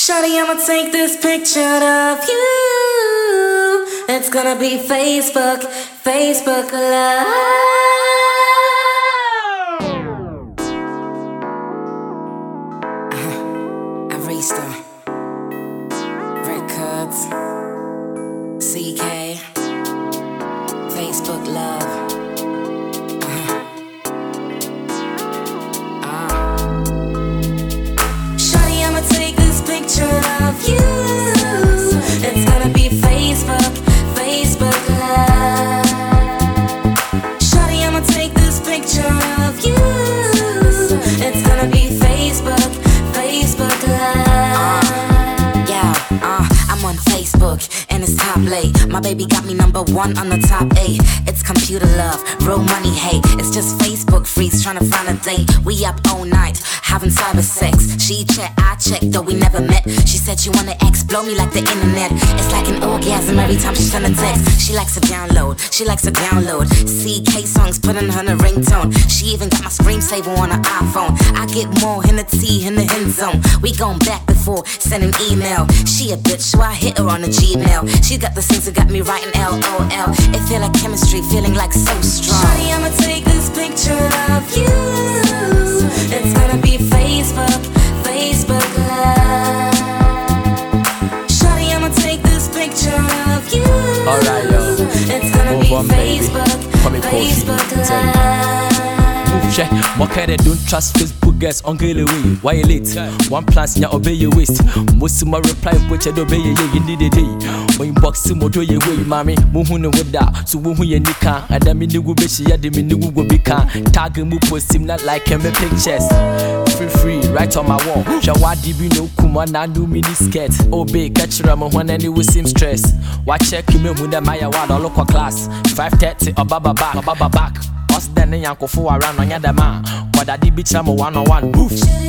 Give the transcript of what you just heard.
Shawty, I'ma take this picture of you. It's gonna be Facebook, Facebook love. Arista Records, CK, Facebook love. Shawty, I'ma take this picture of you. It's gonna be Facebook, Facebook love. Shawty, I'ma take this picture of you. It's gonna be Facebook, Facebook love. I'm on Facebook and it's top late. My baby got me #1 on the top 8. It's computer love, real money hate. It's just Facebook freaks trying to find a date. We up all night, having cyber sex. She check, I check, though we never met. She said she wanna explore me like the internet. It's like an orgasm every time she send a text. She likes to download, CK songs, put in her ringtone. She even got my screen saver on her iPhone. I get more in the T in the end zone. We gone back before sending email. She a bitch, so I hit her on the Gmail. She got the sense that got me writing LOL. It feel like chemistry, feeling like so strong. Shawty, I'ma take this picture of you. It's gonna be Facebook, Facebook love. Shawty, I'ma take this picture of you. Alright, yo. It's gonna be Facebook, Facebook love. More kind don't trust Facebook guys on get away. Why you late? One plans ya obey your waste. Most of my reply which I obey you need a day. When box mo do your way, mommy, muhun with that. So who you nika, and then me nugu bishi ya de me nugu bika. Tag mu post him not like him pictures. Free, right on my wall. Shawadi be no kuma na do mini skirt. Obey catch ram when any with seem stress. Watch check him with the Maya wad or local class. 5:30 or baba back. Us then yanko for around on yada man. What I did bitch I'm a 1-on-1 move.